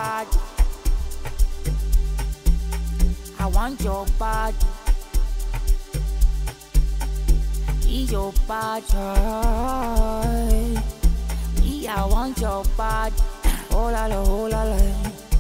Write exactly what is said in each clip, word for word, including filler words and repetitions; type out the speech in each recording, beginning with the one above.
body. I want your body. Eat your body. Yeah, I want your body. Oh la la, oh la la.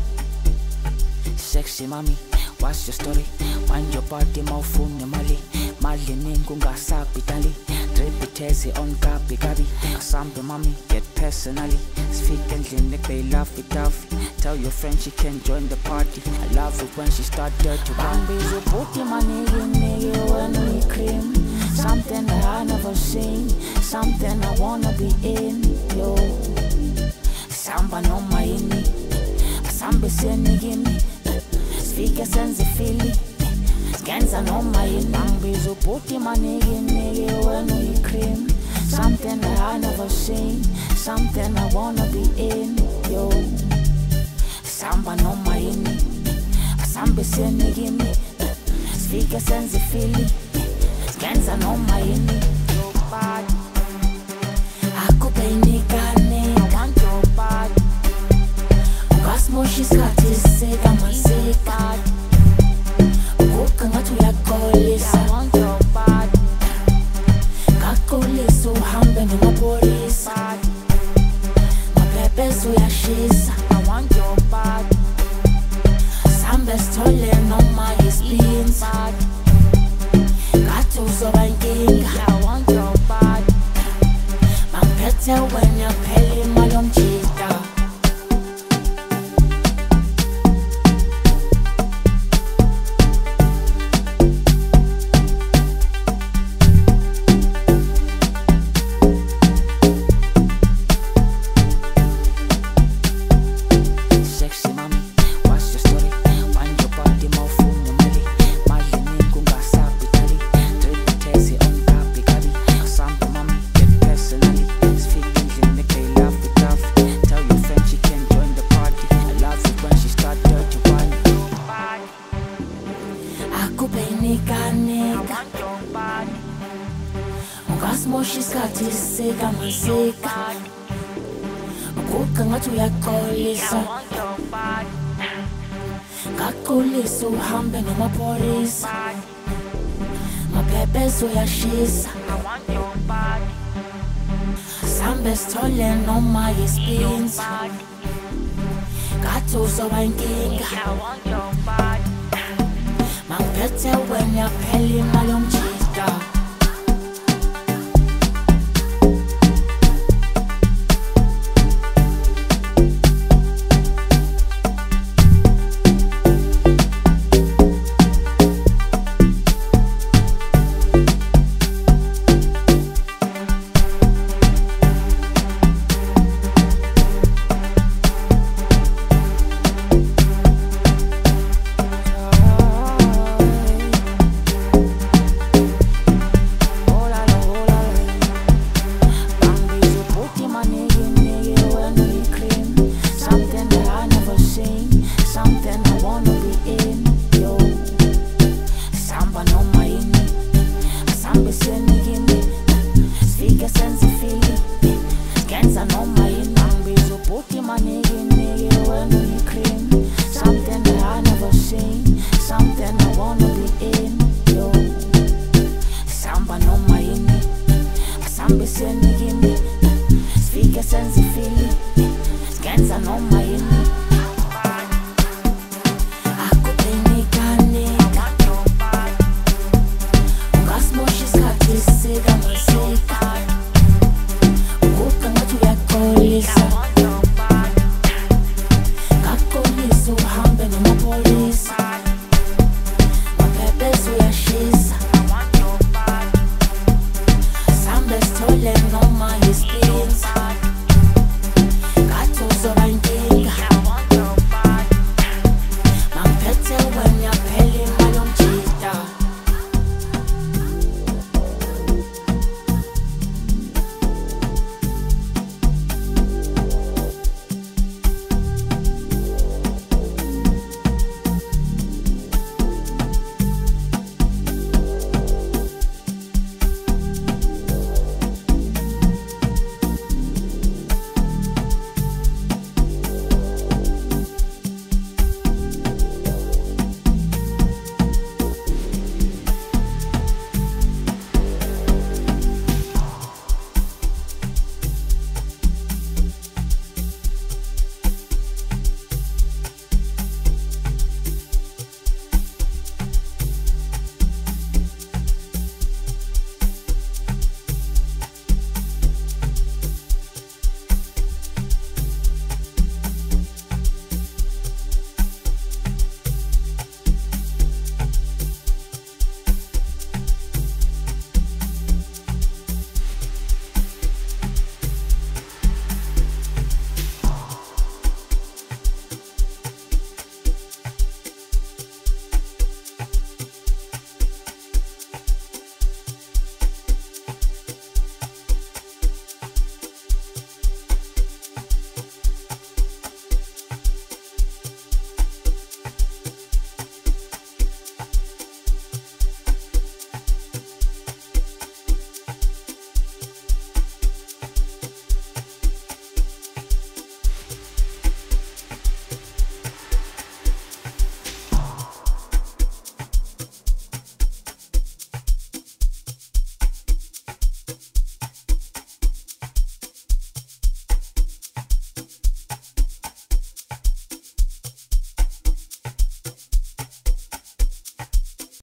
Sexy mommy, what's your story? Wind your body, mawufuna mali. Mali ningi ungasabhidali. Drip itezi on gabi gabi. Asambe mommy, get personally. Speak endlini they love it off. Tell your friend she can join the party. I love it when she start dirty. Bambi's a booty money, nigga when we cream. Something that I never seen. Something I wanna be in. Yo, samba no maini. Samba seni gimme. Speak a sense of feeling. Scanza no maini. Bambi's a booty money, nigga when we cream. Something that I never seen. Something I wanna be in. Yo, samba no maini. Samba seni gimme. Speak a sense of feeling. Scanza no maini. Your body. Akupenika nigga. I want your body. Ukasmoshi skati seka maseka. Ukuka ngatu ya kolisa. I want your body. Kakolisa uhambe nomapolisa. Mapepezo ya shisa. I want your body. Sambe stole noma ispins. So I I want your body. I'm better when you're paying my own cheetah. Sexy mommy, what's your story? Wind your body, mawufuna mali. Mali ningi ungasabhidali. Akupenika nigga. Ukasmoshi skati seka maseka. Ukuka ngatu ya kolisa. Kakolisa uhambe nomapolisa. Mapepezo ya shisa. Sambe stole noma ispins. Gato so bankinga. I'm better when you're paying my own cheetah. Speak a sense of feeling. Scans are no